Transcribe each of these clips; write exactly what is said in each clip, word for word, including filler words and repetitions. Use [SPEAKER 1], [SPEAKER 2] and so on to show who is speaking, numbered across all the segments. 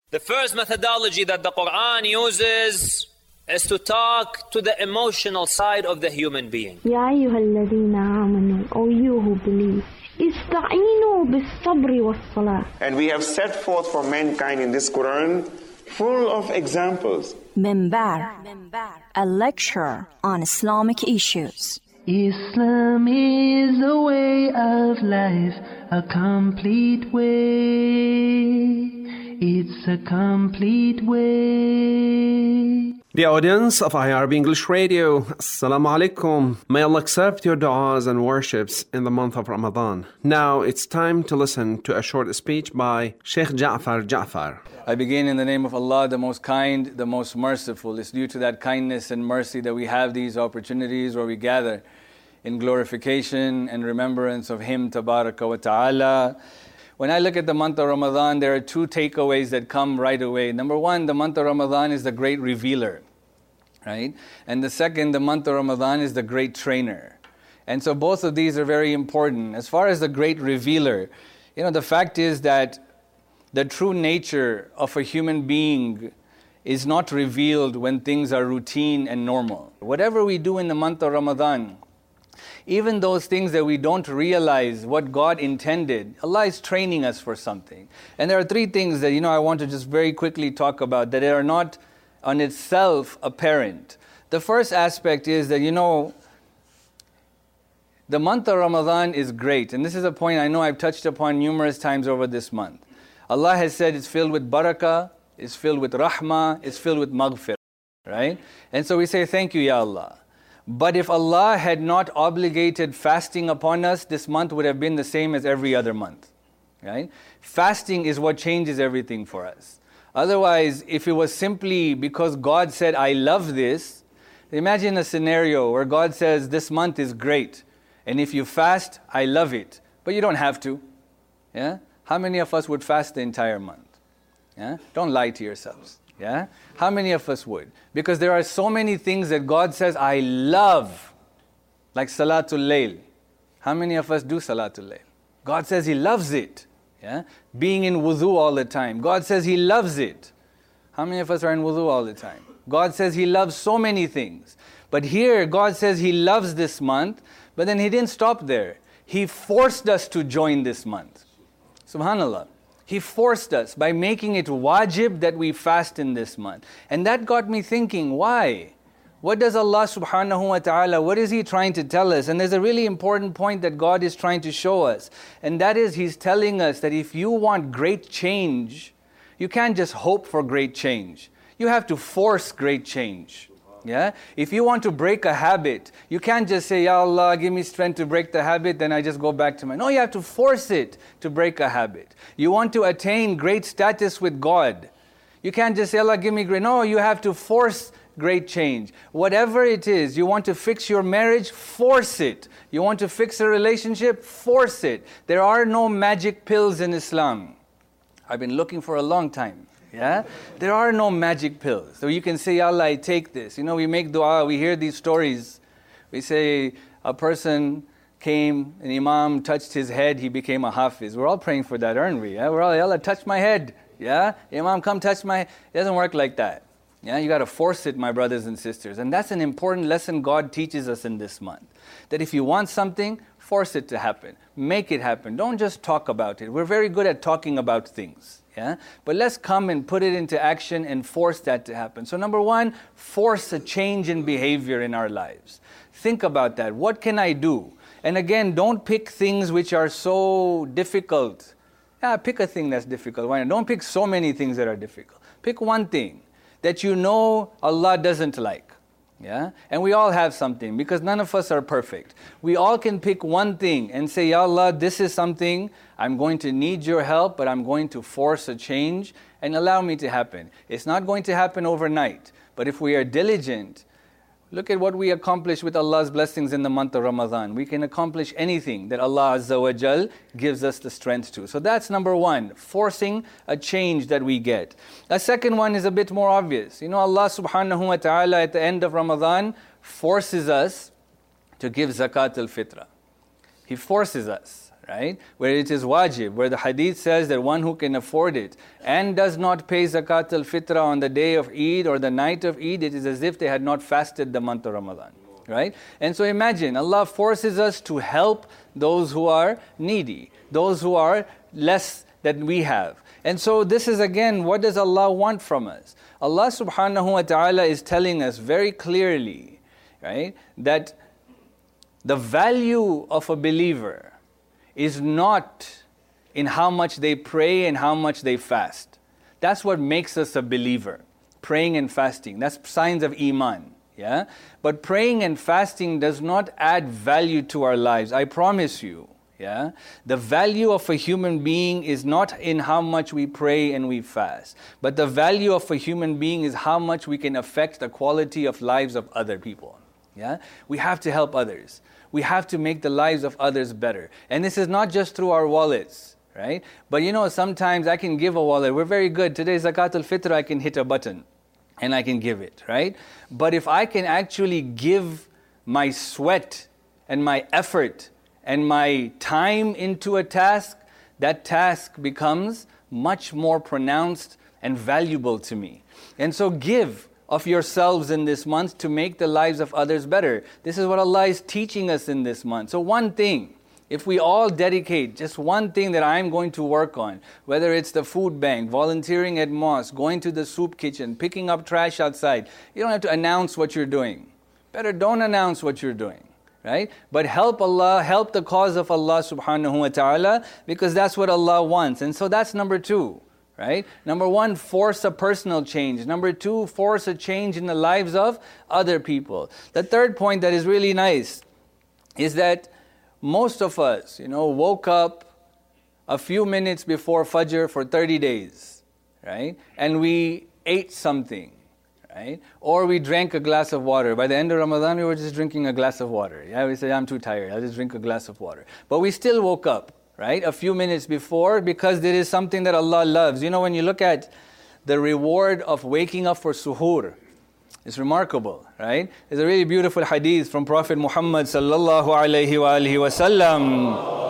[SPEAKER 1] The first methodology that the Quran uses is to talk to the emotional side of the human being.
[SPEAKER 2] يا أيها الذين آمنوا, O you who believe, استعينوا بالصبر والصلاة.
[SPEAKER 3] And we have set forth for mankind in this Quran full of examples.
[SPEAKER 4] Minbar, a lecture on Islamic issues.
[SPEAKER 5] Islam is a way of life, a complete way. It's a complete way.
[SPEAKER 6] The audience of I R B English Radio, Assalamu alaikum. May Allah accept your du'as and worships in the month of Ramadan. Now it's time to listen to a short speech by Sheikh Ja'far Ja'far.
[SPEAKER 7] I begin in the name of Allah, the most kind, the most merciful. It's due to that kindness and mercy that we have these opportunities where we gather in glorification and remembrance of Him, Tabaraka wa Ta'ala. When I look at the month of Ramadan, there are two takeaways that come right away. Number one, the month of Ramadan is the great revealer, right? And the second, the month of Ramadan is the great trainer. And so both of these are very important. As far as the great revealer, you know, the fact is that the true nature of a human being is not revealed when things are routine and normal. Whatever we do in the month of Ramadan, even those things that we don't realize what God intended, Allah is training us for something. And there are three things that, you know, I want to just very quickly talk about that are not on itself apparent. The first aspect is that, you know, the month of Ramadan is great. And this is a point I know I've touched upon numerous times over this month. Allah has said it's filled with barakah, it's filled with rahmah, it's filled with maghfirah, right? And so we say, thank you, Ya Allah. But if Allah had not obligated fasting upon us, this month would have been the same as every other month, right? Fasting is what changes everything for us. Otherwise, if it was simply because God said, I love this, imagine a scenario where God says, this month is great, and if you fast, I love it, but you don't have to. Yeah? How many of us would fast the entire month? Yeah? Don't lie to yourselves. Yeah? How many of us would? Because there are so many things that God says, I love, like Salatul Layl. How many of us do Salatul Layl? God says He loves it. Yeah? Being in wudu all the time. God says He loves it. How many of us are in wudu all the time? God says He loves so many things. But here, God says He loves this month, but then He didn't stop there. He forced us to join this month. Subhanallah. He forced us by making it wajib that we fast in this month. And that got me thinking, why? What does Allah subhanahu wa ta'ala, what is He trying to tell us? And there's a really important point that God is trying to show us. And that is, He's telling us that if you want great change, you can't just hope for great change. You have to force great change. Yeah? If you want to break a habit, you can't just say, Ya Allah, give me strength to break the habit, then I just go back to my... No, you have to force it to break a habit. You want to attain great status with God. You can't just say, Allah, give me great... No, you have to force great change. Whatever it is, you want to fix your marriage, force it. You want to fix a relationship, force it. There are no magic pills in Islam. I've been looking for a long time. Yeah? There are no magic pills. So you can say, Ya Allah, I take this. You know, we make dua, we hear these stories. We say a person came, an imam touched his head, he became a hafiz. We're all praying for that, aren't we? Yeah? We're all, Ya Allah, touch my head. Yeah? Imam, come touch my head. It doesn't work like that. Yeah? You got to force it, my brothers and sisters. And that's an important lesson God teaches us in this month. That if you want something, force it to happen. Make it happen. Don't just talk about it. We're very good at talking about things. Yeah? But let's come and put it into action and force that to happen. So number one, force a change in behavior in our lives. Think about that. What can I do? And again, don't pick things which are so difficult. Yeah, pick a thing that's difficult. Why not? Don't pick so many things that are difficult. Pick one thing that you know Allah doesn't like. Yeah? And we all have something because none of us are perfect. We all can pick one thing and say, Ya Allah, this is something I'm going to need your help, but I'm going to force a change and allow me to happen. It's not going to happen overnight, but if we are diligent, look at what we accomplish with Allah's blessings in the month of Ramadan. We can accomplish anything that Allah Azza wa Jal gives us the strength to. So that's number one, forcing a change that we get. The second one is a bit more obvious. You know, Allah subhanahu wa ta'ala at the end of Ramadan forces us to give zakat al-fitra. He forces us, right? Where it is wajib, where the hadith says that one who can afford it and does not pay zakat al-fitra on the day of Eid or the night of Eid, it is as if they had not fasted the month of Ramadan, right? And so imagine, Allah forces us to help those who are needy, those who are less than we have. And so this is again, what does Allah want from us? Allah subhanahu wa ta'ala is telling us very clearly, right, that the value of a believer is not in how much they pray and how much they fast. That's what makes us a believer. Praying and fasting. That's signs of Iman. Yeah? But praying and fasting does not add value to our lives. I promise you. Yeah? The value of a human being is not in how much we pray and we fast. But the value of a human being is how much we can affect the quality of lives of other people. Yeah? We have to help others. We have to make the lives of others better. And this is not just through our wallets, right? But you know, sometimes I can give a wallet. We're very good. Today, Zakat al-Fitr, I can hit a button and I can give it, right? But if I can actually give my sweat and my effort and my time into a task, that task becomes much more pronounced and valuable to me. And so give of yourselves in this month to make the lives of others better. This is what Allah is teaching us in this month. So one thing, if we all dedicate just one thing that I'm going to work on, whether it's the food bank, volunteering at mosque, going to the soup kitchen, picking up trash outside, you don't have to announce what you're doing. Better don't announce what you're doing, right? But help Allah, help the cause of Allah subhanahu wa ta'ala, because that's what Allah wants. And so that's number two. Right? Number one, force a personal change. Number two, force a change in the lives of other people. The third point that is really nice is that most of us, you know, woke up a few minutes before Fajr for thirty days, right? And we ate something, right? Or we drank a glass of water. By the end of Ramadan, we were just drinking a glass of water. Yeah, we say, I'm too tired, I'll just drink a glass of water. But we still woke up, right, a few minutes before, because there is something that Allah loves. You know, when you look at the reward of waking up for suhoor, it's remarkable, right? There's a really beautiful hadith from Prophet Muhammad sallallahu alayhi wa alihi wa sallam.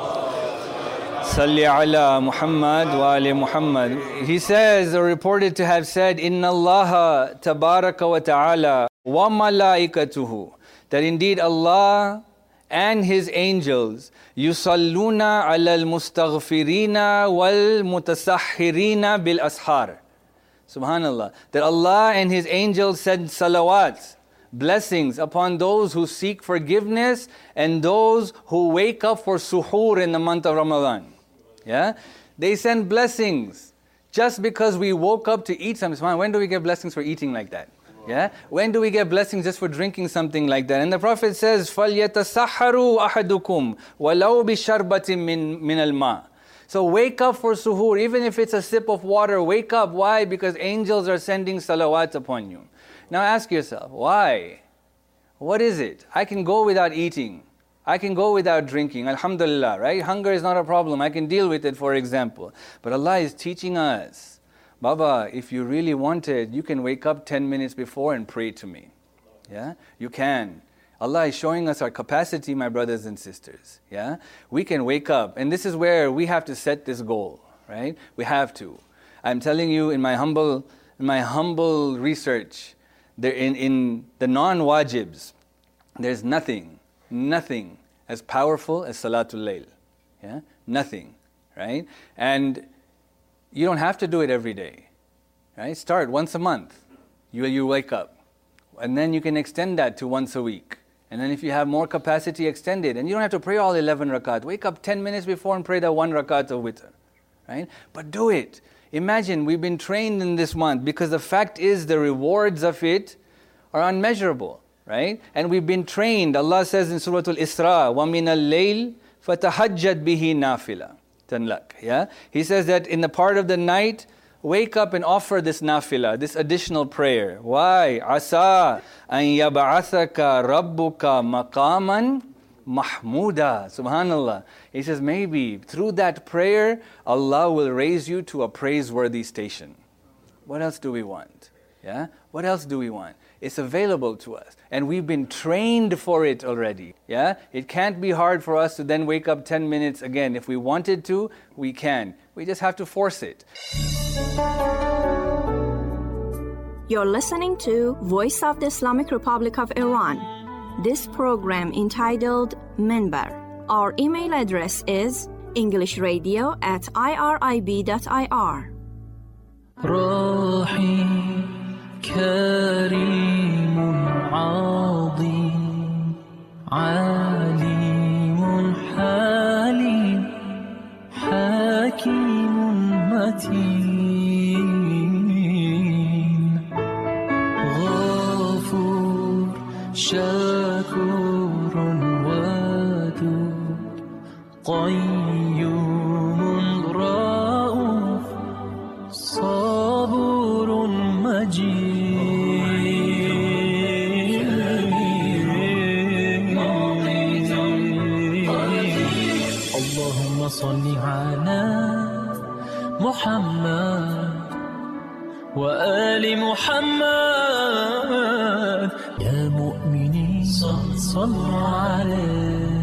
[SPEAKER 7] Salli ala Muhammad wa ali Muhammad. He says, or reported to have said, Inna Allaha tabaraka wa ta'ala wa malaikatuhu. That indeed Allah and His angels yusalluna ala al-mustaghfirina wal-mutasahhirina bil-ashar. Subhanallah. That Allah and His angels send salawats, blessings upon those who seek forgiveness and those who wake up for suhoor in the month of Ramadan. Yeah? They send blessings just because we woke up to eat something. When do we get blessings for eating like that? Yeah? When do we get blessings just for drinking something like that? And the Prophet says, فَلْيَتَسَحَّرُوا أَحَدُكُمْ وَلَوْ بِشَرْبَةٍ مِّن مِّنَ الْمَاءِ. So wake up for suhoor, even if it's a sip of water, wake up. Why? Because angels are sending salawat upon you. Now ask yourself, why? What is it? I can go without eating. I can go without drinking. Alhamdulillah, right? Hunger is not a problem. I can deal with it, for example. But Allah is teaching us, Baba, if you really wanted, you can wake up ten minutes before and pray to me. Yeah? You can. Allah is showing us our capacity, my brothers and sisters. Yeah? We can wake up. And this is where we have to set this goal, right? We have to. I'm telling you, in my humble, in my humble research, there in, in the non-wajibs, there's nothing, nothing as powerful as Salatul Layl. Yeah? Nothing, right? And you don't have to do it every day, right? Start once a month. You, you wake up. And then you can extend that to once a week. And then if you have more capacity, extend it. And you don't have to pray all eleven rakat. Wake up ten minutes before and pray that one rakat of witr, right? But do it. Imagine, we've been trained in this month because the fact is the rewards of it are unmeasurable, right? And we've been trained. Allah says in Surah Al-Isra, وَمِنَ اللَّيْلِ فَتَحَجَّدْ بِهِ نَافِلًا Tanlak, yeah? He says that in the part of the night, wake up and offer this nafila, this additional prayer. Why? Asa an yab'athaka rabbuka maqaman mahmuda. Subhanallah. He says maybe through that prayer, Allah will raise you to a praiseworthy station. What else do we want? Yeah? What else do we want? It's available to us. And we've been trained for it already. Yeah? It can't be hard for us to then wake up ten minutes again. If we wanted to, we can. We just have to force it.
[SPEAKER 4] You're listening to Voice of the Islamic Republic of Iran. This program entitled Minbar. Our email address is englishradio at irib dot I R.
[SPEAKER 5] كريم عظيم عليم حليم حكيم متين غفور شكور ودود قيوم رؤوف صبور مجيد اللهم صل على محمد وآل محمد يا مؤمنين صلوا عليه